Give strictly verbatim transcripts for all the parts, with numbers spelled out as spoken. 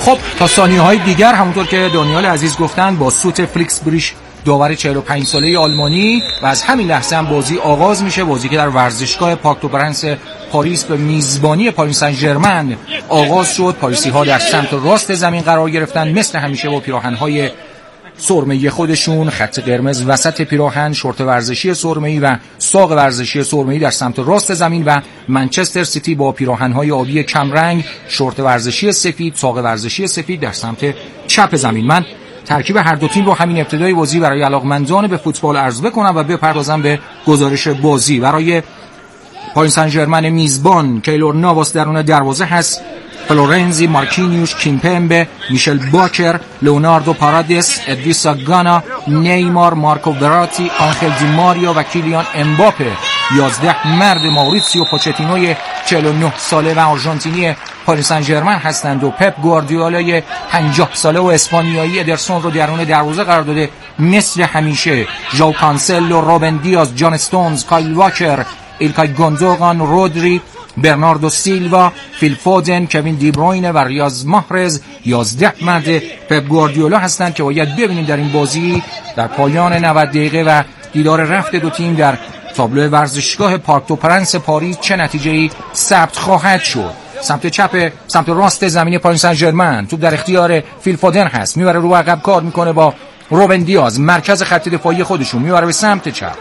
خب تا ثانیه‌های دیگر همونطور که دانیال عزیز گفتن با سوت فلیکس بریش داور چهل و پنج ساله آلمانی و از همین لحظه هم بازی آغاز میشه. بازی که در ورزشگاه پارک دو پرنس پاریس به میزبانی پاریس سن ژرمن آغاز شد. پاریسی‌ها در سمت راست زمین قرار گرفتن، مثل همیشه با پیراهن‌های سرمه‌ای خودشون، خط قرمز وسط پیراهن، شورت ورزشی سرمه‌ای و ساق ورزشی سرمه‌ای در سمت راست زمین و منچستر سیتی با پیراهن‌های آبی کمرنگ، شورت ورزشی سفید، ساق ورزشی سفید در سمت چپ زمین. من ترکیب هر دو تیم رو همین ابتدای بازی برای علاقمندان به فوتبال عرض بکنم و بپردازم به گزارش بازی. برای پاریس سن ژرمن میزبان کیلور نواس درون دروازه هست، فلورنزی، مارکینیوش، کیمپمبه، میشل باکر، لئوناردو پارادیس، ادریسا گانا، نیمار، مارکو وراتی، آنخل دی ماریا و کیلیان امباپه. یازده مرد ماوریتسیو پوچتینوی چهل و نه ساله و آرژانتینی پاریس سن ژرمن هستند و پپ گواردیولای پنجاه ساله و اسپانیایی ادرسون رو درون دروازه قرار داده. مثل همیشه ژائو کانسلو، روبن دیاز، جان استونز، کایل واکر، ایلکای گوندوگان، رودری، برناردو سیلوا، فیل فودن، کوین دی بروینه و ریاض محرز یازده مرد پپ گواردیولا هستند که باید ببینیم در این بازی در پایان نود دقیقه و دیدار رفت دو تیم در تابلو ورزشگاه پارک دو پرنس پاریس چه نتیجه‌ای ثبت خواهد شد. سمت چپ، سمت راست زمین پاریس سن ژرمن، توپ در اختیار فیل فودن هست، میبره رو عقب کار میکنه با روبن دیاز، مرکز خط دفاعی خودشون میبره به سمت چپ.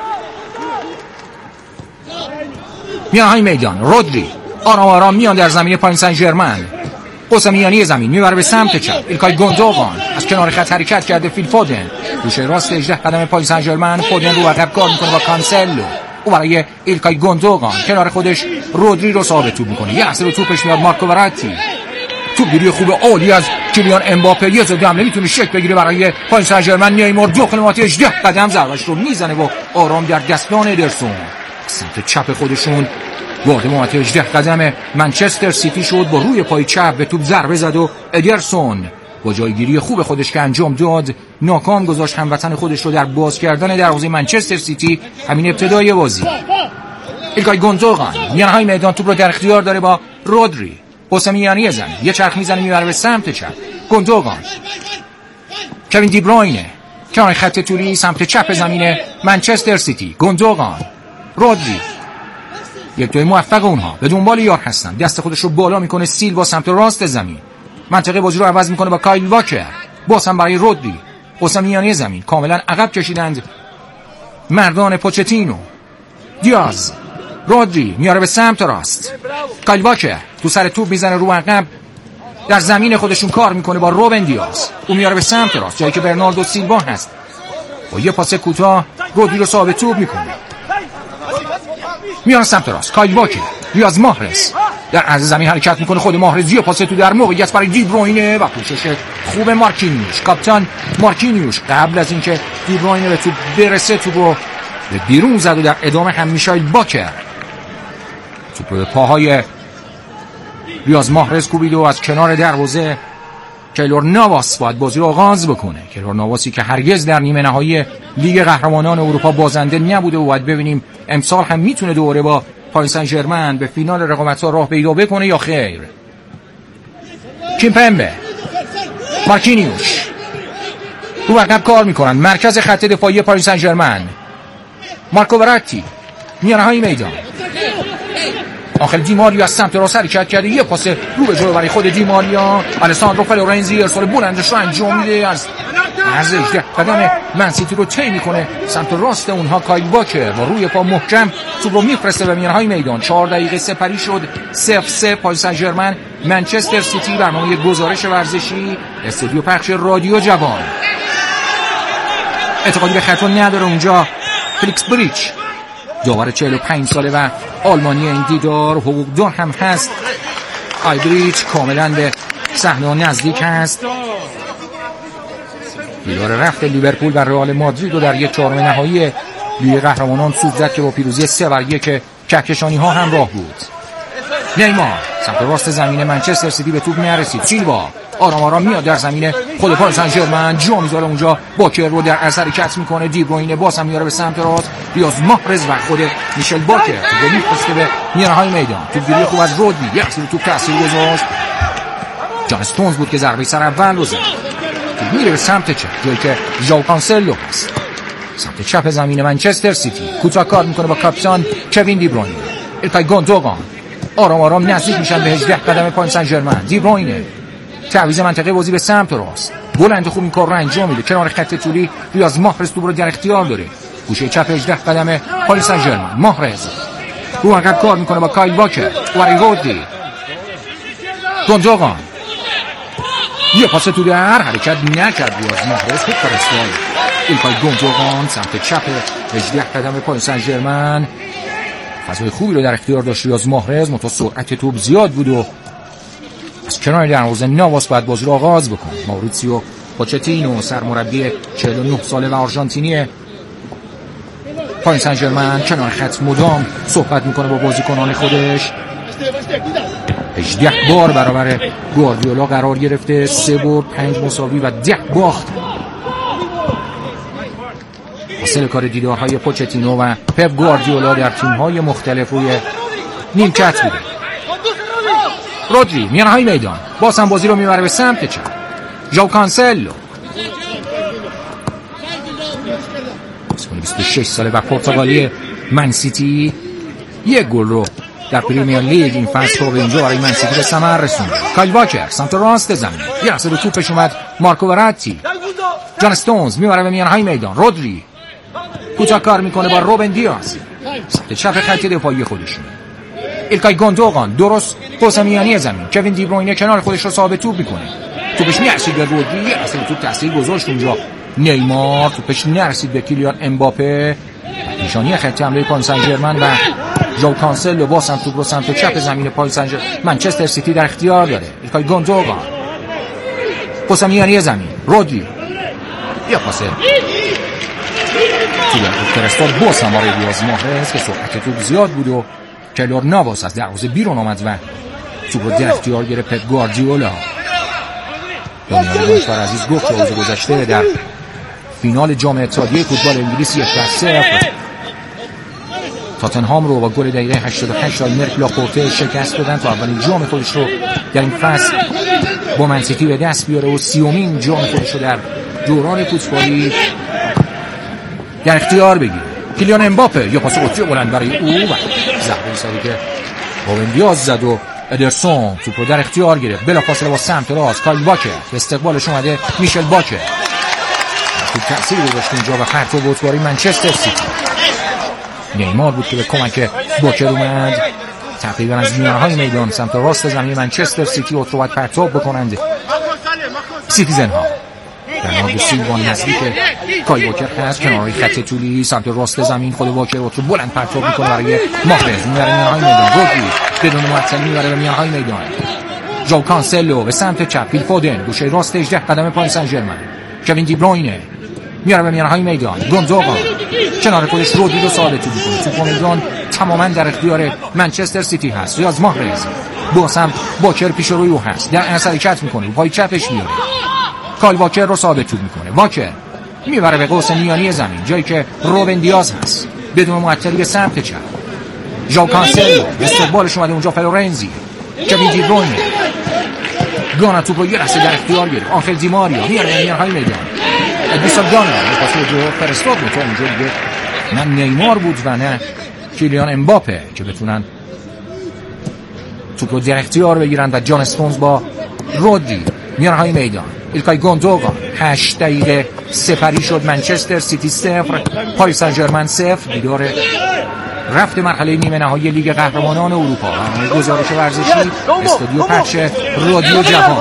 میان های میدان، رودری آرام آرام میان در زمین پاریس سن ژرمن، قوس میانی زمین میبره به سمت چپ. ایلکای گوندوگان از کنار خط حرکت کرده، فیل فودن گوشه راست هجده قدم پاریس سن ژرمن، فودن رو عقب کار میکنه با کانسلو، او برای ایلکای گوندوگان کنار خودش رودری رو ثابت توپ میکنه، یه لحظه رو توپش میاد مارکو وراتی، توپگیری خوب عالی از کیلیان امباپه، یه ضد حمله میتونه شکل بگیره برای پاریس سن ژرمن. نیمار دو کیلومتر هجده قدم ضربش رو میزنه و آرام در دستان ادرسون سمت چپ خودشون. وارد محوطه هجده قدم منچستر سیتی شد، با روی پای چپ به توپ ضربه زد و ادرسون با جایگیری خوب خودش که انجام داد ناکام گذاشت هموطن خودش رو در باز کردن دروازه منچستر سیتی همین ابتدای بازی. ایلکای گوندوگان میان های میدان توپ رو در اختیار داره با رودری، قوس میانی زمین یه چرخ میزنه میبره به سمت چپ. گوندوگان، کوین دی بروینه کنار خط طولی سمت چپ زمین منچستر سیتی. گوندوگان، رودری، یک دوی موفق اونها به دنبال یار هستن، دست خودش رو بالا میکنه. سیلوا سمت راست زمین منطقه بازی رو عوض میکنه با کایل واکر، باز هم برای رودری، قوس میانی زمین کاملا عقب کشیدند مردان پوچتینو. دیاز، رودری میاره به سمت راست، کایل واکر تو سر توپ میزنه رو عقب، در زمین خودشون کار میکنه با روبن دیاز، او میاره به سمت راست جایی که برناردو سیلوا هست، با یه پاس کوتاه رودری رو ثابت توپ میکنه، میان سمت راست. کایل واکر، ریاض محرز در عرض زمین حرکت میکنه، خود محرز یه پاس تو در موقعیت برای دی بروینه و پوشش خوب مارکینیوش. کاپیتان مارکینیوش قبل از اینکه دی بروینه به توپ برسه توپ رو به بیرون زد و در ادامه هم میشایل باکر توپ رو به پاهای ریاض محرز کوبید و از کنار دروازه کیلور نواس باید بازی رو آغاز بکنه. کیلور نواسی که هرگز در نیمه نهایی لیگ قهرمانان اروپا بازنده نبوده و باید ببینیم امسال هم میتونه دوباره با پاریس سن ژرمن به فینال رقابت‌ها راه پیدا بکنه یا خیر. کیمپمبه، مارکینیوش رو عقب کار میکنن، مرکز خط دفاعی پاریس سن ژرمن. مارکو وراتی میانه های میدان، آخر دی ماریا از سمت راست حرکت کرده، یه پاس رو به جلو برای خود دی ماریا. الساندرو فلورنزی ارسال بلندش رو انجام میده، از عرض هجده قدم من سیتی رو طی میکنه سمت راست اونها. کایل واکر با روی پا محکم توپ رو میفرسته به میانه های میدان. چهار دقیقه سپری شد، صفر سه پاریس سن ژرمن منچستر سیتی. برنامه گزارش ورزشی استودیو پخش رادیو جوان. اعتقادی به خطا نداره اونجا فلیکس بریچ، داور چهل و پنج ساله و آلمانی این دیدار، حقوقدار هم هست. آیبریچ کاملا به صحنه نزدیک هست. دیدار رفت لیورپول و رئال مادرید رو در یک چهارم نهایی لیگ قهرمانان سود زد که با پیروزی سه بر یک کهکشانی ها همراه بود. نیمار سمت راست زمین منچستر سیتی به توپ نرسید. سیلوا آرام آرام میاد در زمین خود پاریس سن ژرمن، جا میذاره اونجا، باکر رو در اثر حرکت میکنه. دی بروینه باز هم میاره به سمت راست، ریاض محرز و خود میشل باکر تو میفرسته به میانه های میدان. توپگیری خوب از رودری، یک سری توپ تاثیر گذاشت. جان استونز بود که ضربه سر اول رو زد. میره به سمت چپ جایی که ژائو کانسلو هست. سمت چپ زمین منچستر سیتی کوتاه کار میکنه با کاپیتان کوین دی بروینه. الکای گوندوگان آرام آرام نزدیک میشن به هجده قدم پاریس سن ژرمن. دی بروینه تعویض منطقه بازی به سمت راست، بلند خوب این کار رو انجام میده. کنار خط طولی ریاض محرز توپ رو در اختیار داره. گوشه چپ هجده قدم پاریس سن ژرمن. محرز رو عقب کار میکنه با کایل واکر. واری رودی گوندوگان یه پاس تو در حرکت نکرد. ریاض محرز خوب فرستاد. الکای گوندوگان سمت چپ هجده قدم پاریس سن ژرمن فضای خوبی رو در اختیار داشت ریاض محرز، منتها سرعت توپ زیاد بود و از کنار دروازه نواس باید بازی رو آغاز بکنه. ماوریتسیو پوچتینو سرمربی چهل و نه ساله و آرژانتینی پاریس سن ژرمن کنار خط مدام صحبت میکنه با بازیکنان خودش. هجده بار برابر گواردیولا قرار گرفته، سه برد، پنج مساوی و ده باخت. حاصل کار دیدارهای پوچتینو و پپ گواردیولا در تیم‌های مختلف روی نیمکت بوده. رودری میانهای میدان باز هم بازی رو میبره به سمت چپ. ژائو کانسلو بیست و شش ساله و پرتغالی من سیتی یک گل رو در پریمیر لیگ این فصل تا به اینجا برای من سیتی به ثمر رسوند. کایل واکر سمت راست زمین یه لحظه به توپش اومد. مارکو وراتی. جان استونز میبره به میانهای میدان. رودری کوتاه کار میکنه با روبن دیاز سمت چپ خط دفاعی خودشون. الکای گوندوگان درست پاس میانی زمین. کوین دی بروینه کنار خودش رو ثابت توپ میکنه. توپش نرسید به رودری، اصلا توپ تاثیر گذاشت اونجا. نیمار توپش نرسید به کیلیان امباپه. نشانی خط حمله پاریس سن ژرمن و ژائو کانسلو باز هم توپ رو سمت چپ زمین پاریس سن ژرمن منچستر سیتی در اختیار داره. الکای گوندوگان پاس میانی زمین. رودری یا پاس فرستاد باز هم آره ریاض محرز که سرعت توپ زیاد بود و کلور نواس از دروازه بیرون آمد و توپ رو در اختیار گرفت پپ گواردیولا. دانیال گونچار عزیز گفت روز گذشته در فینال جام اتحادیه فوتبال انگلیس یک بر صفر تاتنهام رو با گل دقیقه هشتاد و هشت مارک لاپورته شکست دادن تا اولین جام خودش رو در این فصل با من سیتی به دست بیاره و سیومین جام خودش رو در دوران فوتبالی در اختیار بگیره. کیلیان امباپه یا پاس قطری بلند برای او و ضربه سری که روبن دیاز زد و ادرسون توپ رو در اختیار گرفت. بلافاصله با سمت راست کایل واکر استقبالش اومده. میشل باکر توپ تأثیر گذاشت اونجا و پرتو بوتواری منچستر سیتی. نیمار بود که به کمک باکر اومد تقریبا از میانهای میدان سمت راست زمین منچستر سیتی رو باید پرتاب بکنند سیتیزن ها. برناردو سیلوا نزدیک کای واکر هست کنار خط طولی سمت راست زمین. خود واکر رو بلند پرتاب میکنه برای محرز میبره میانهای میدان. رودری بدون معطلی میبره به میانهای میدان. ژائو کانسلو به سمت چپ. فیل فودن گوشه راست هجده قدم پاریس سن ژرمن. کوین دی بروینه میاره به میانهای میدان. گوندوگان کنار خودش رودری رو ثابت میکنه. توپ میدان تماما در اختیار منچستر سیتی هست. ریاض محرز با سمت واکر پیش روی او هست در اثر حرکت میکنه پای چپش میاره. کایل واکر رو ثابت توپ میکنه. واکر میبره به قوس میانی زمین جایی که روبن دیاز هست بدون معطلی به سمت چپ. ژائو کانسلو استقبالش اومده اونجا. فلورنزی کوین دی بروینه گانا توپ رو یه لحظه در اختیار گرفت. آنخل دی ماریا میاره به میانهای میدان. ادریسا گانا پاس رو فرستاد تو اونجا دیگه نه نیمار بود و نه کیلیان امباپه که بتونن توپ رو در اختیار بگیرن و جان استونز با رودری میانهای میدان. الکای گوندوگان هشت دقیقه سپری شد. منچستر سیتی صفر پاریس سن ژرمن صفر. دیدار رفت مرحله نیمه نهایی لیگ قهرمانان اروپا. گزارش ورزشی استودیو پخش رادیو جوان.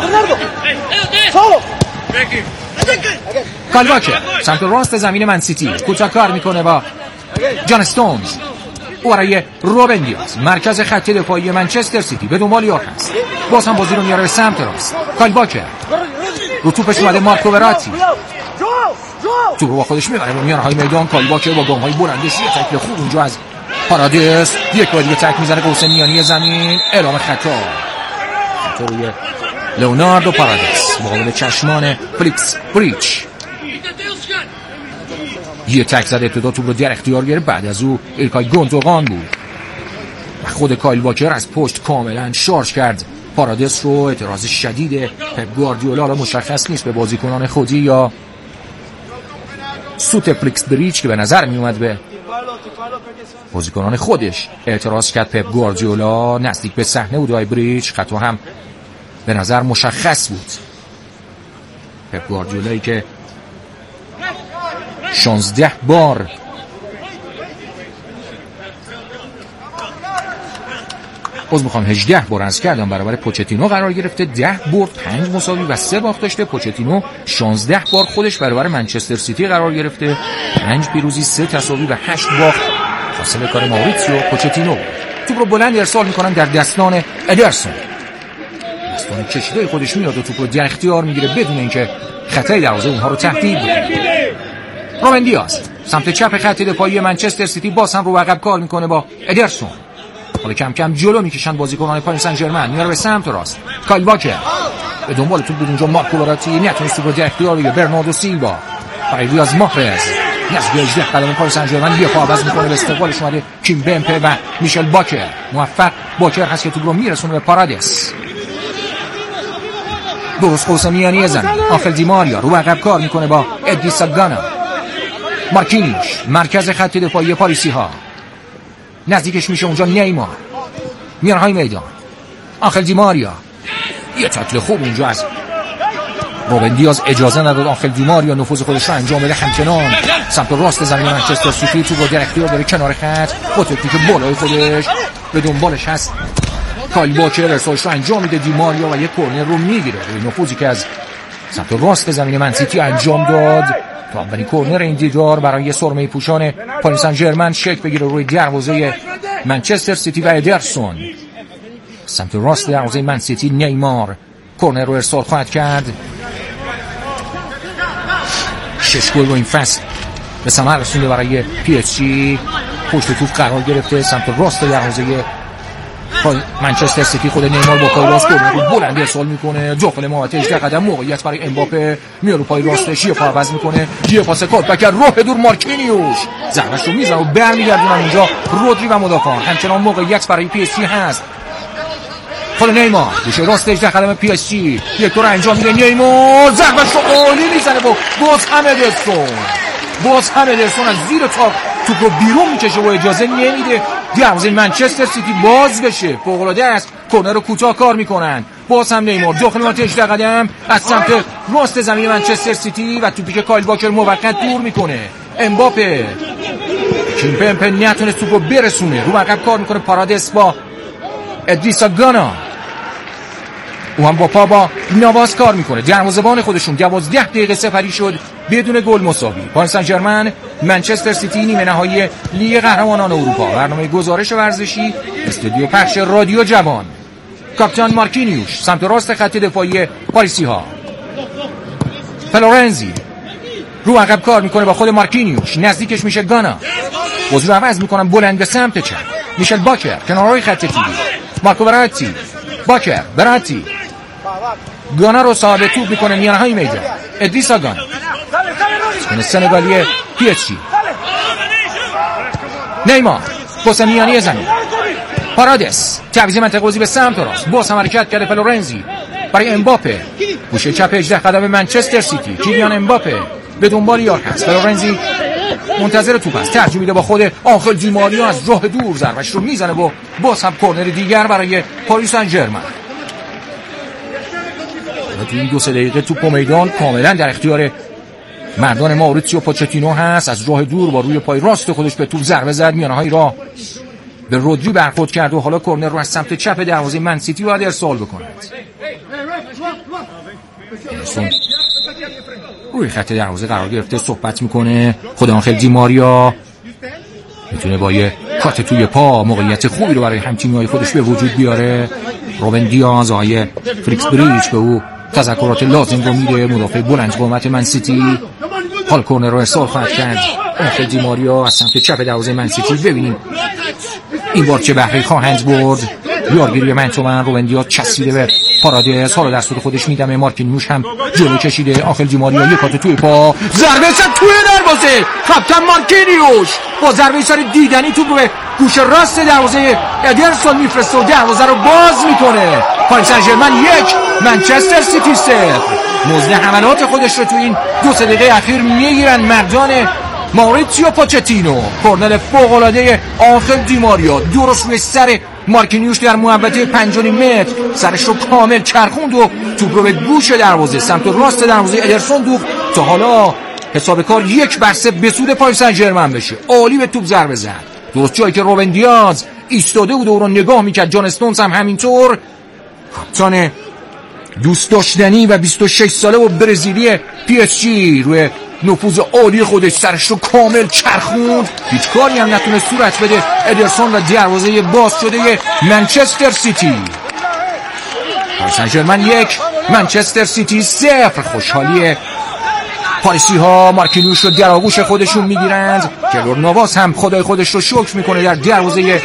کایل واکر سمت راست زمین من سیتی کوتاه کار میکنه با جان استونز او برای روبن دیاز مرکز خط دفاعی منچستر سیتی به دنبال یار هست. باز هم بازی رو میاره به سمت راست. کایل واکر رو توپش اومده. مارکو وراتی توپ رو با خودش میبره به میانهای میدان. کایل واکر با گام‌های بلندش یه تکل خوب اونجا از پارادیس یک بار دیگه تک میزنه قوس میانی زمین. اعلام خطا خطا روی لئوناردو پارادیس مقابل چشمان فلیکس بریچ. یه تک زد ابتدا توپ رو در اختیار گرفت. بعد از او الکای گوندوگان بود و خود کایل واکر از پشت کاملا شارژ کرد پارادس رو. اعتراض شدید پپ گواردیولا، حالا مشخص نیست به بازیکنان خودی یا سوت فلیکس بریچ که به نظر می اومد به بازیکنان خودش اعتراض کرد پپ گواردیولا. نزدیک به صحنه بود آی بریچ، خطا هم به نظر مشخص بود. پپ گواردیولایی که شانزده بار باز میخوام هجده بار از کردم برابر پوچتینو قرار گرفته. ده برد، پنج مساوی و سه باخت داشته. پوچتینو شانزده بار خودش برابر منچستر سیتی قرار گرفته، پنج پیروزی، سه تساوی و هشت باخت. حاصل کار ماوریتسیو پوچتینو. توپ رو بلند ارسال میکنن در دستان ادرسون. دستان کشیده خودش میاد و توپ رو در اختیار میگیره بدون اینکه خطای دروازه اونها رو تهدید بکنه. روبن دیاز سمت چپ خط دفاعی منچستر سیتی باز هم رو عقب کار میکنه با ادرسون. حالا کم کم جلو میکشن بازیکنان پاریس سن ژرمن. میاره به سمت راست کایل واکر به دنبال توپ بود اونجا. مارکو وراتی نتونست توپ رو در اختیار بگیره. برناردو سیلوا برای ریاض محرز نزدیک هجده قدم پاریس سن ژرمن یه پا عوض میکنه. به استقبالش اومده کیم بمپه و میشل باکر. موفق باکر هست که توپ رو میرسونه به پارادس. درست قوس میانی زمین آنخل دی ماریا رو عقب کار میکنه با ادریسا گانا. مارکینیش مرکز خط دفاعی پاریسی ها، نزدیکش میشه اونجا نیمار. میان های میدان آنخل دی ماریا، یه تاکل خوب اونجا از روبن دیاز اجازه نداد آنخل دی ماریا نفوذ خودش رو انجام بده. همچنان سمت راست زمین منچستر سیتی تو با در اختیار داره کنار خط با تکنیک بالای خودش. به دنبالش هست کایل واکر، ارسالش رو انجام میده دی ماریا و یه کورنر رو میگیره. نفوذی که از سمت راست زمین من سیتی انجام داد تا اولین کورنر این دیدار برای سرمه پوشان پاریس سن ژرمن شکل بگیره روی دروازه منچستر سیتی و ادرسون. سمت راست دروازه من سیتی نیمار کورنر رو ارسال خواهد کرد. شش گل رو این فصل به ثمر رسونده برای پی اس جی. پشت توپ قرار گرفته سمت راست دروازه منچستر سیتی. خود نیمار با پای راست کورنر رو بلند ارسال میکنه داخل محوطه هجده قدم. موقعیت برای امباپه، میاره پای راستش یه پا عوض میکنه، یه پاس کات بکر راه دور مارکینیوش ضربه‌ش رو میزنه و برمیگردونن اونجا رودری و مدافعان. همچنان موقعیت برای پی اس جی هست. خود نیمار گوشه راست هجده قدم پی اس جی یک دور انجام میده. نیمار ضربه‌ش رو عالی میزنه با باز هم ادرسون. باز هم ادرسون از زیر تاق توپ رو بیرون میکشه و اجازه نمیده دروازه منچستر سیتی باز بشه. فوق‌العاده است. کورنر رو کوتاه کار میکنن. باز هم نیمار داخل محوطه هجده قدم از سمت راست زمین منچستر سیتی و توپی که کایل واکر موقت دور میکنه. امباپه کیمپمپه نتونست توپ رو برسونه، رو عقب کار میکنه پارادس با ادریسا گانا. او هم با پا با نواز کار میکنه. دروازه‌بان خودشون دوازده دقیقه سپری شد بدون گل مساوی. پاریس سن ژرمن منچستر سیتی نیمه نهایی لیگ قهرمانان اروپا. برنامه گزارش ورزشی استودیو پخش رادیو جوان. کاپیتان مارکینیوش سمت راست خط دفاعی پاریسی ها. فلورنزی رو عقب کار میکنه با خود مارکینیوش، نزدیکش میشه گانا. بازی رو عوض میکنن بلند به سمت چپ. میشل باکر کنارهای خط تیمی. مارکو براتی باکر براتی گانا رو صاحب توپ میکنه میانه های میدان. ادریسا گانا من سنگالی پی اس جی. نیمار پاس میانی زمین پارادس تعویض منطقه بازی به سمت راست. باز هم حرکت کرده فلورنزی برای امباپه. گوشه چپ هجده قدم منچستر سیتی کیلیان امباپه به دنبال یار هست. فلورنزی منتظر توپ است. ترجیح میده با خود آنخل دی ماریا از راه دور ضربه‌اش رو میزنه و باز هم کورنر دیگر برای پاریس سن ژرمن. تو این دو سه دقیقه توپ میدان کاملا در اختیار مردان ماوریتسیو پوچتینو هست. از راه دور با روی پای راست خودش به توپ ضربه زد. میانه‌های راه به رودری برخورد کرد و حالا کورنر رو از سمت چپ دروازه من سیتی باید ارسال بکند. روی خط دروازه قرار گرفته صحبت میکنه. خود آنخل دی ماریا میتونه با یه کات توی پا موقعیت خوبی رو برای همتیمی‌های خودش به وجود بیاره. روبن دیاز آقای فلیکس بریچ به او تذکرات لازم رو میده. مدافع بلند قامت من سیتی حال کورنر رو ارسال خواهد کرد. آنخل دی ماریا از سمت چپ دروازه من سیتی. ببینیم این بار چه بهره خواهند برد. یارگیری من تو من. روبن دیاز چسبیده به پارادس، حالا دستور خودش میدمه. مارکینیوش هم جلو کشیده. آنخل دی ماریا یک کات توی پا ضربه سر توی دروازه. کاپیتان مارکینیوش با ضربه سر دیدنی توپ به گوشه راست دروازه ادرسون میفرسته و دروازه رو باز میکنه. پاریس سن ژرمن یک منچستر سیتی صفر. مزد حملات خودش رو تو این دو سه دقیقه اخیر میگیرن مردان ماوریتسیو پوچتینو. کورنر فوق العاده آنخل دیماریا درست روی سر مارکینیوش در محوطه پنج و نیم متر سرش رو کامل چرخوند و توپ رو به گوش دروازه سمت راست دروازه ادرسون دوخت تا حالا حساب کار یک بر سه به سود پاریس سن ژرمن بشه. عالی به توپ ضربه زد، درست جایی که روبن دیاز ایستاده بود و رو نگاه میکرد. جان استونز هم همینطور. کاپیتان دوست داشتنی و بیست و شش ساله و برزیلی پی اس جی روی نفوذ عالی خودش سرش رو کامل چرخوند، هیچ کاری هم نتونه صورت بده. ادرسون و دروازه باز شده منچستر سیتی. پاریس سن ژرمن یک منچستر سیتی صفر. خوشحالی پاریسی ها مارکینیوش رو در آغوش خودشون میگیرند. کلور نواس هم خدای خودش رو شکر میکنه در دروازه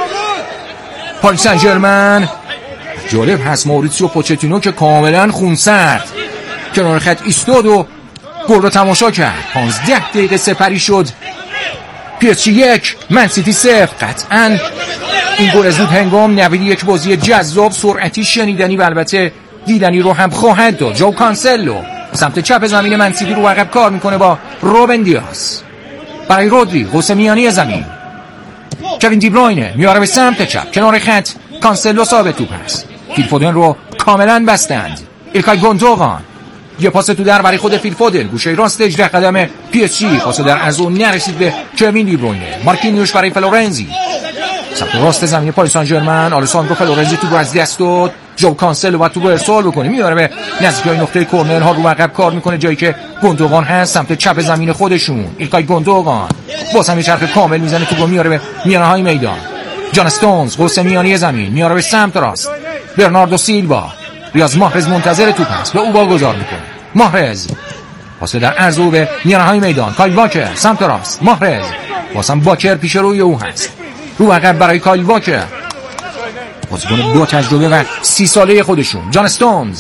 پاریس سن ژرمن. جالب هست ماوریتسیو پوچتینو که کاملا خونسرد کنار خط ایستاد و گل رو تماشا کرد. پانزده دقیقه سپری شد. پی اس جی یک من سیتی صفر. قطعا این گل زود هنگام نوید یک بازی جذاب، سرعتی، شنیدنی و البته دیدنی رو هم خواهد داد. جو کانسلو سمت چپ زمین من سیتی رو عقب کار میکنه با روبن دیاز. برای رودری قوس میانی زمین. کوین دی بروینه میاره به سمت چپ کنار خط. کانسلو ثابت توپ است. فیل فودن رو کاملا بستند. ایلکای گوندوغان یه پاس تو در برای خود فیل فودن گوشه راست هجده قدم پی اس جی. پاس در از اون نرسید به کوین دی بروینه. مارکینیوش برای فلورنزی سمت راست زمین پاریس سن ژرمن. آلساندرو فلورنزی تو از دست داد. جو کانسلو بعد تو رو ارسال بکنه، میاره به نزدیک نقطه کرنر ها رو عقب کار میکنه جایی که گوندوغان هست سمت چپ زمین خودشون. ایلکای گوندوغان باز هم چرخ کامل میزنه تو رو میاره به میانه های میدان. جان استونز قوس میانی زمین میاره به سمت راست. برناردو سیلوا. ریاض محرز منتظر توپ است، به او واگذار میکنه. محرز پاس در عرض او به میانه های میدان. کایل واکر سمت راست. محرز واسم باکر پیش روی او هست. رو عقب برای کایل واکر بازیکن دو تجربه و سی ساله خودشون. جان استونز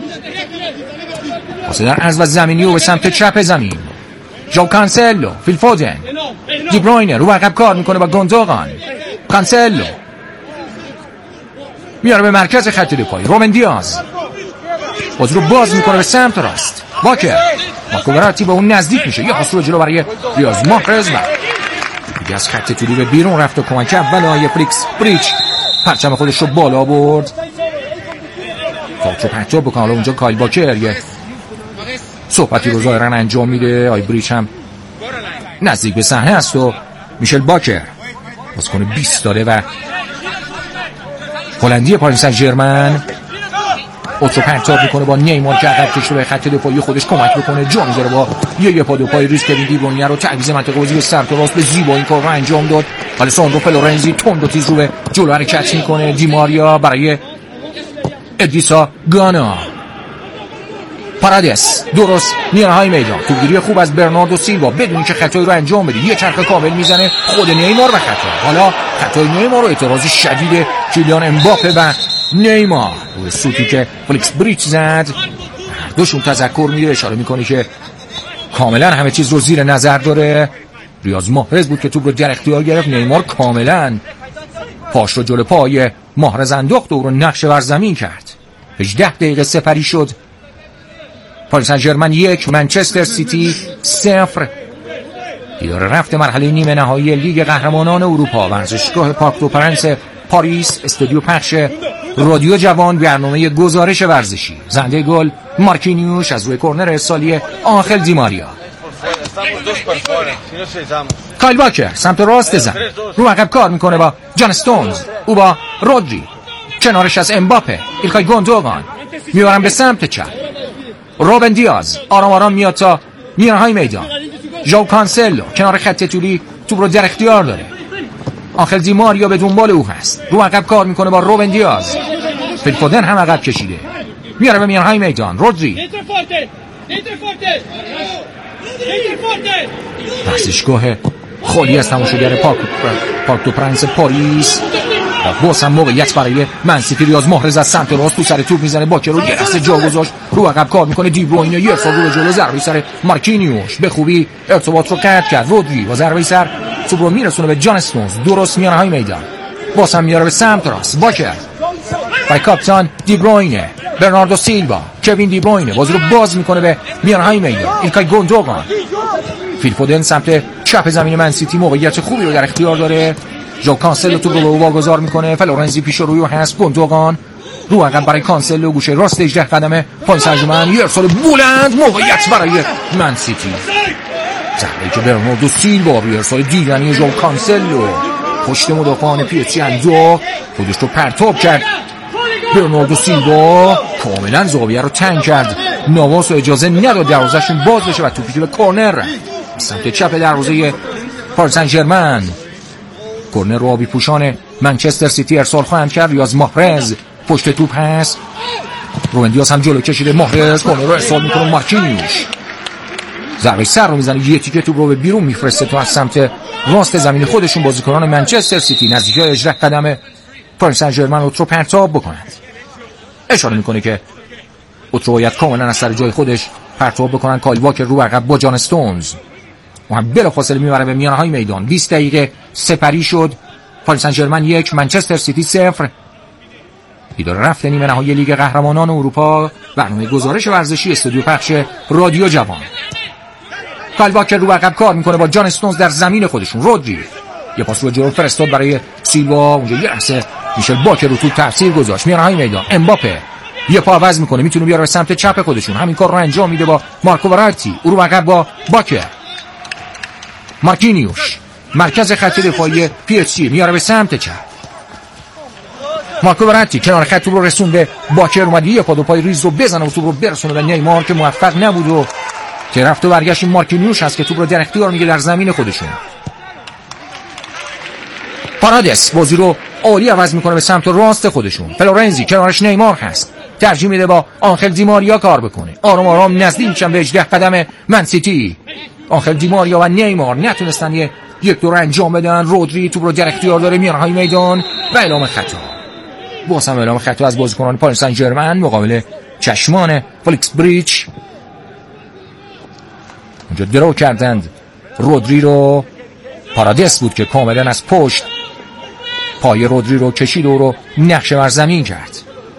پاس در عرض و زمینی او به سمت چپ زمین. جو کانسلو. فیل فودن. دی بروینه رو عقب کار میکنه با گوندوغان. کانسلو میاره به مرکز خط دفاعی. روبن دیاز بازی رو باز میکنه به سمت راست. واکر مارکو وراتی به اون نزدیک میشه. یه حصول جلو برای ریاض محرز و دیگه از خط طولی به بیرون رفت و کمک اول آیه فلیکس بریچ پرچم خودش رو بالا برد. فاوتو پرتاب بکنه. حالا اونجا کایل واکر یه صحبتی رو ظاهرا انجام میده. آی بریچ هم نزدیک به صحنه است و میشل باکر بازیکن بیست ساله و هلندی پاریس سن ژرمن اوتو پرتاب میکنه با نیمار که عقب کشته به خط دفاعی خودش کمک بکنه. جا میذاره با یه یه پا دو پای ریز کوین دی بروینه رو تعویض منطقه بازی به سمت راست به زیبا این کار رو انجام داد. آلساندرو فلورنزی تند و تیز رو به جلو حرکت میکنه. دی ماریا برای ادریسا گانا. پارادیس درست میانه های میدان. توپگیری خوب از برناردو سیلوا بدون اینکه خطایی رو انجام بده. یه چرخ کامل میزنه خود نیمار و خطا. حالا خطای نیمار رو اعتراض شدید کیلیان امباپه و نیمار روی سوتی که فلیکس بریچ زد. هر دوشون تذکر میده، اشاره میکنه که کاملا همه چیز رو زیر نظر داره. ریاض محرز بود که توپ رو در اختیار گرفت. نیمار کاملا پاش رو جلو پای محرز انداخت و رو نقش ور زمین کرد. هجده دقیقه سپری شد. پاریس سن ژرمن یک منچستر سیتی صفر. دیدار رفت مرحله نیمه نهایی لیگ قهرمانان اروپا. ورزشگاه پارک دو پرنس پاریس. استودیو پخش رادیو جوان. برنامه گزارش ورزشی. زنده گل مارکینیوش از روی کرنر ارسالی آنخل دی ماریا. کایل واکر سمت راست زمین رو عقب کار میکنه با جان استونز. او با رودری کنارش از امباپه. ایلکای گوندوغان میارن به سمت چپ. روبن دیاز آرام آرام میاد تا میانه های میدان. جو کانسلو کنار خط طولی توپ رو در اختیار داره. آنخل دی ماریا به دنبال او هست. رو عقب کار میکنه با روبن دیاز. فیل فودن هم عقب کشیده. میاره به میانه های میدان. رودری ورزشگاه خالی از تماشاگر پارک پارک دو پرنس پاریس. باز هم موقعیت برای منسیتی. ریاض محرز از سمت راست تو سر توپ میزنه. باکر رو یه دسته جا گذاشت. رو عقب کار میکنه. دی بروینه یه ارسال رو جلو ضربه سر مارکینیوش به خوبی ارتباط رو قطع کرد. رودری با ضربه سر توپ رو میرسونه به جان استونز درست میانه های میدان. باز هم میاره به سمت راست. باکر برای کاپیتان دی بروینه، برناردو سیلوا، کوین دی بروینه بازی رو باز میکنه به میانهای میدان. ایلکای گوندوگان، فیل فودن سمت چپ زمین من سیتی موقعیت خوبی رو در اختیار داره. ژو کانسلو تو رو واگذار میکنه. فلورنزی پیش روی هست. گوندوگان رو عقب برای کانسلو، گوشه راست هجده قدم پاریس سن ژرمن، یه ارسال بلند، موقعیت برای من سیتی. ضربه‌ای که برناردو سیلوا روی ارسال دیدنی ژو کانسلو پشت مدافعان پی اس جی انداخت، خودش رو پرتاب کرد. برناردو سیلوا کاملا زاویه رو تنگ کرد، نواس و اجازه نداد دروازه‌شون باز بشه و توپی به کرنر سمت چپ دروازه پاریس سن ژرمن. کرنر رو آبی پوشان منچستر سیتی ارسال خواهند کرد. ریاض محرز پشت توپ هست، روبن دیاز هم جلو کشیده. محرز کرنر رو ارسال میکنه. مارکینیوش ضربه سر رو میزنه، یه تیکه توپ رو به بیرون میفرسته تو از سمت راست زمین خودشون. بازیکنان منچستر سیتی نزدیک هجده قدم پاریس سن ژرمن رو پرتاب بکنند. اشاره میکنه که اوترو باید کاملا از سر جای خودش پرتاب بکنن. کایل واکر رو عقب با جان استونز و هم بلافاصله میبره به میانهای میدان. بیست دقیقه سپری شد. پاریس سن ژرمن یک، منچستر سیتی صفر. دیدار رفت نیمه نهایی لیگ قهرمانان اروپا. برنامه گزارش ورزشی استودیو پخش رادیو جوان. کایل واکر رو عقب کار میکنه با جان استونز در زمین خودشون. رودری یه پاس رو جلو فرستاد برای سیلوا، اونجا یه لحظه میشل باکر رو تو تاثیر گذاشت. میانهای میدان امباپه یه پا عوض میکنه، میتونه بیاره به سمت چپ خودشون. همین کار رو انجام میده با مارکو وراتی. او رو عقب با باکر. مارکینیوش مرکز خط دفاعی پی اس جی میاره به سمت چپ. مارکو وراتی کنار خط توپ رو رسونده. باکر اومد یه پا دو پای ریز رو بزنه و توپ رو برسونه به نیمار که موفق نبود و که رفت و برگشت مارکینیوش هست که توپ رو در اختیار میگه در زمین خودشون. پارادس بازی رو عالی عوض میکنه به سمت راست خودشون. فلورنزی کنارش نیمار هست، ترجیح میده با آنخل دیماریا کار بکنه. آرام آرام نزدیک میشن به هجده قدم من سیتی. آنخل دیماریا و نیمار نتونستن یه یک دور انجام بدن. رودری توپ رو در اختیار داره. میانهای میدان و اعلام خطا. باز هم اعلام خطا از بازیکنان پاریس سن ژرمن مقابل چشمان فلیکس بریچ. اونجا درو کردند رودری رو. پارادس بود که کاملا از پشت پای رودری رو کشید و رو نقشه بر زمین کرد.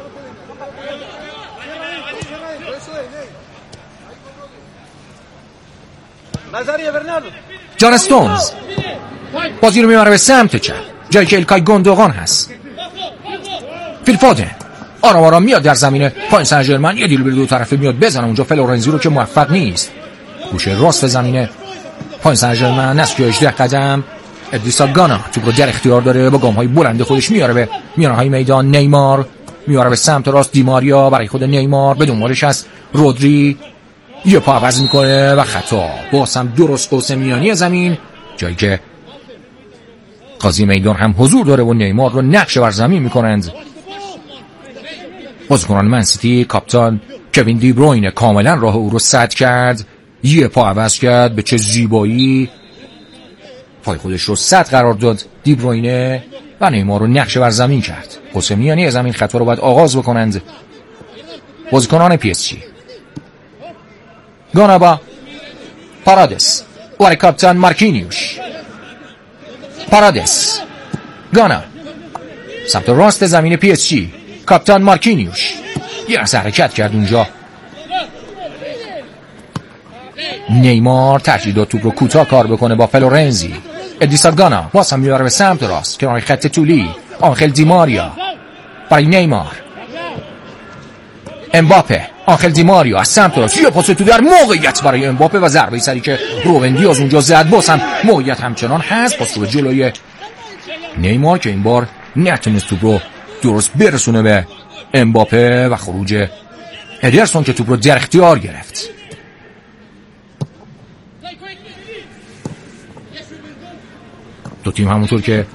جان استونز بازی رو میبره به سمت چپ، جایی که ایلکای گوندوگان هست. فیل فودن آرام آرام میاد در زمین پاریس سن ژرمن، یه دیل به دو طرفه میاد بزنه اونجا فلورنزی رو که موفق نیست. گوشه راست زمین پاریس سن ژرمن نزدیک هجده قدم ادریسا گانا توپ رو در اختیار داره، با گام‌های بلند خودش میاره به میانهای میدان. نیمار میاره به سمت راست. دیماریا برای خود نیمار، به دنبالش از رودری، یه پا عوض میکنه و خطا. باز هم درست قوس میانی زمین، جایی که قاضی میدان هم حضور داره و نیمار رو نقشه بر زمین میکنند. بازیکنان من سیتی، کاپیتان کوین دی بروینه کاملا راه او رو سد کرد، یه پا عوض کرد. به چه زیبایی پای خودش رو سد قرار داد دی بروینه و نیمار رو نقشه بر زمین کرد. قوس میانی زمین خطا رو باید آغاز بکنند بازیکنان پی اس جی. گانا با پارادس و کاپیتان مارکینیوش. پارادس گانا سمت راست زمین پی اس جی. کاپیتان مارکینیوش یه از حرکت کرد اونجا. نیمار ترجیح داد توپ رو کوتاه کار بکنه با فلورنزی. ادریسا گانا باز هم میبره به سمت راست کنار خط طولی. آنخل دیماریا برای نیمار. امباپه آنخل دیماریا از سمت راست، یه پاس تو در موقعیت برای امباپه و ضربه سری که روبن دیاز اونجا زد. باز هم موقعیت همچنان هست. پاس رو جلوی نیمار که این بار نتونست توپ رو درست برسونه به امباپه و خروج ادرسون که توپ رو در اختیار گرفت. دو تیم همونطور که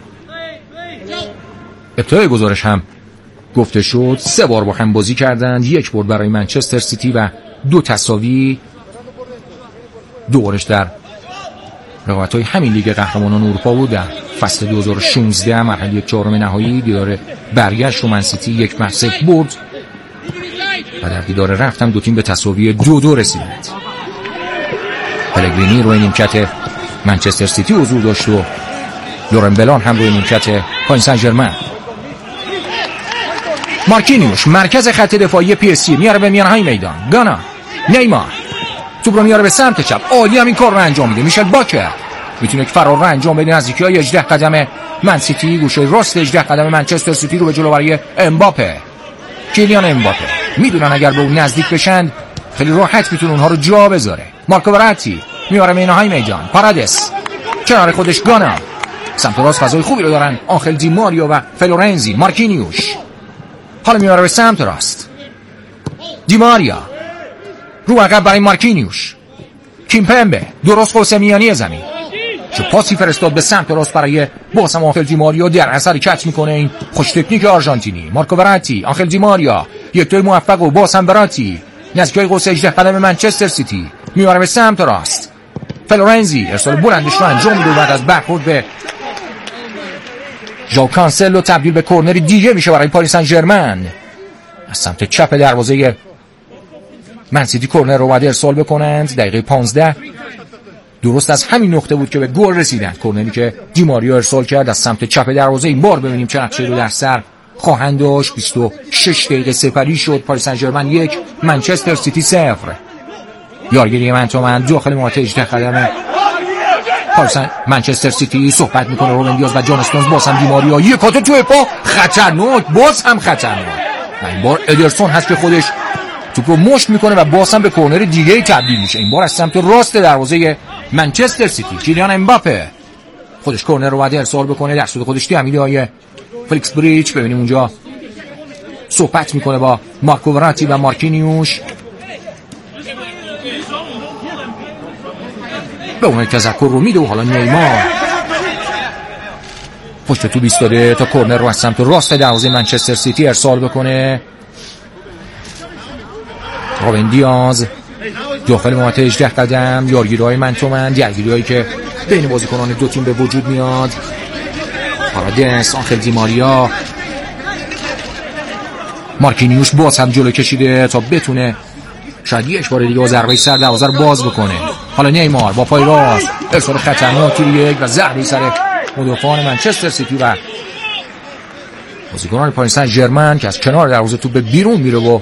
ابتدای گزارش هم گفته شد سه بار با هم بازی کردند. یک برد برای منچستر سیتی و دو تساوی. دو بارش در رقابت‌های همین لیگ قهرمانان اروپا بود. در فصل دو هزار و شانزده مرحله چهارم نهایی دیدار برگشت رو من سیتی یک بر صفر برد و در دیدار رفت هم دو تیم به تساوی دو دو رسیدند. پلگرینی روی نیمکت منچستر سیتی حضور داشت و لورن بلان هم روی نیمکت پاریس سن ژرمن. مارکینیوش مرکز خط دفاعی پی اس جی میاره به میانهای میدان. گانا، نیمار توپ رو میاره به سمت چپ. عالی هم این کار رو انجام میده. میشل باکر میتونه که فرار رو انجام بده. نزدیکی‌های هجده قدم من سیتی، گوشه راست هجده قدم منچستر سیتی رو به جلو برای امباپه. کیلیان امباپه میدونن اگر به اون نزدیک بشن خیلی راحت میتونه اونها رو جا بذاره. مارکو وراتی میاره میانهای میدان. پارادیس کنار خودش. گانا سمت راست فضای خوبی رو دارن. آنخل دی ماریو و فلورنزی. مارکینیوش حالا میاره به سمت راست. دی ماریا رو عقب برای مارکینیوش. کیمپمبه درست قوس میانی زمین چه پاسی فرستاد به سمت راست برای بازم آنخل دی ماریا. در اثر کچ میکنه این خوش تکنیک آرژانتینی. مارکو وراتی، آنخل دی ماریا یک توی موفق و باز هم وراتی نزدیکای قوس هجده قدم منچستر سیتی میاره به سمت راست. فلورنزی ارسال بلندش رو انجام میده. بعد از برخورد به ژائو کانسلو تبدیل به کورنر دیگه میشه برای پاریس سن ژرمن. از سمت چپ دروازه من سیتی کورنر رو بعد ارسال بکنند. دقیقه پانزده درست از همین نقطه بود که به گل رسیدن. کورنری که دی ماریا ارسال کرد از سمت چپ دروازه. این بار ببینیم چه نقشه‌ای رو در سر خواهند داشت. بیست و شش دقیقه سپری شد. پاریس سن ژرمن یک منچستر سیتی صفر. یارگیری من تو من داخل محوطه هجده قدم پاریس منچستر سیتی. صحبت میکنه روبن دیاز و جان استونز. باز هم دی ماریا یک کات توی پا خطرناک. باز هم خطرناک. و این بار ادرسون هست که خودش توپ رو مشت میکنه و باز هم به کورنر دیگه تبدیل میشه. این بار از سمت راست دروازه منچستر سیتی. کیلیان امباپه خودش کورنر رو بعد ارسال بکنه در سود خودش. تعمیلی های فلیکس بریچ ببینیم اونجا صحبت میکنه با مارکو وراتی و مارکینیوش. به اون تذکر رو میده و حالا نیمار پشت تو بیستاده تا کورنر رو از سمت راست دروازه منچستر سیتی ارسال بکنه. روبن دیاز داخل محوطه هجده قدم. یارگیری‌های من تو من، درگیری‌هایی که بین بازیکنان دو تیم به وجود میاد. پارادیس، آنخل دی ماریا، مارکینیوش باز هم جلو کشیده تا بتونه شاید یک بار دیگه با ضربه سر دروازه رو باز بکنه. حالا نیمار با پای راست ارسال خطرناکی یک و ضربه سر مدافعان منچستر سیتی و بازیکنان پاریس سن ژرمن که از کنار دروازه توپ به بیرون میره و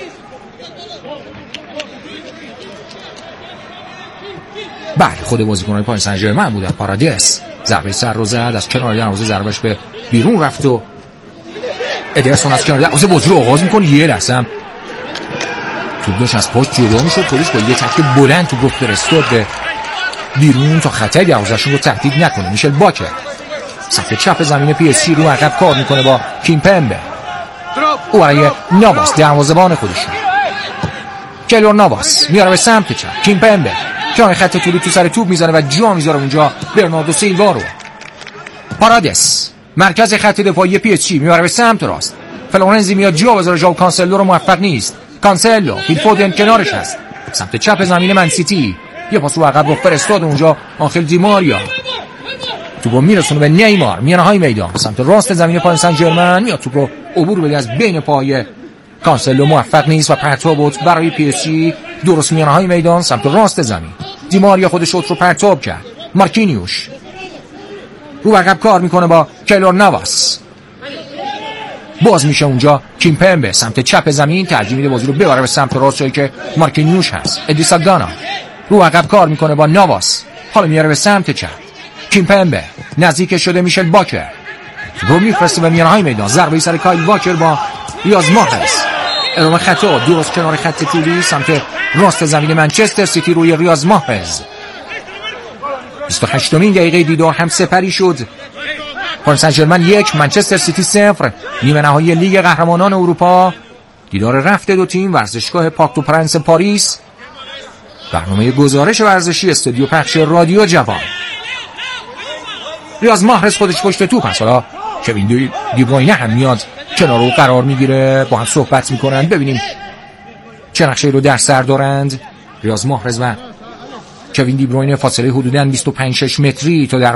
بله خود بازیکنان پاریس سن ژرمن بود. پارادیس ضربه سر رو زد از کنار دروازه، ضربهش به بیرون رفت و ادرسون از کنار دروازه بازی رو آغاز میکنه. یه لحظه توپ داشت از پشت جدا میشد. پلیس با یه تک بلند توپ رو فرستاد به بیرون تا خطر دروازه‌شون رو تهدید نکنه. میشل باکر سمت چپ زمین پی اس جی رو عقب کار میکنه با کیمپمبه. او برای نواس دروازه‌بان خودشون. کیلور نواس میاره به سمت چپ. کیمپمبه کنار خط طولی تو سر توپ میزنه و جا میذاره اونجا برناردو سیلوا رو. پارادیس مرکز خط دفاعی پی اس جی میاره به سمت راست. فلورنزی میاد جا بذاره. ژائو کانسلو رو موفق نیست. کانسلو فیل فودن کنارش هست. سمت چپ زمین من سیتی یه پاس رو عقب رو فرستاد اونجا. آنخل دی ماریا توپ رو میرسونه به نیمار میانهای میدان. سمت راست زمین پاریس سن ژرمن میاد توپ رو عبور بده از بین پای کانسلو. موفق نیست و پرتاب برای پی اس جی درست میانهای میدان سمت راست زمین. دی ماریا خودش رو پرتاب کرد. مارکینیوش رو عقب کار میکنه با کیلور نواس. باز میشه اونجا. کیمپمبه سمت چپ زمین ترجیح میده بازی رو ببره به سمت راست جایی که مارکینیوش هست. ادریسا گانا رو عقب کار میکنه با نواس. حالا میاره به سمت چپ. کیمپمبه نزدیک شده. میشل باکر رو میفرسته به میانهای میدان. ضربه سر کایل واکر با ریاض ماهرز. ارامه خطا درست کنار خط طولی سمت راست زمین منچستر سیتی روی ریاض ماهرز. بیست و هشتمین دقیقه دیدار هم سپری شد. پاریس سن ژرمن یک منچستر سیتی صفر. نیمه نهایی لیگ قهرمانان اروپا. دیدار رفت دو تیم ورزشگاه پارک دو پرنس پاریس. برنامه گزارش ورزشی استودیو پخش رادیو جوان. ریاض ماهرز خودش پشت توپ هست. حالا کوین دی بروینه هم میاد کنار رو قرار میگیره. با هم صحبت میکنن. ببینیم چه نقشه‌ای رو در سر دارند ریاض ماهرز و کوین دی بروینه. فاصله حدوداً بیست و پنج شش متری تا در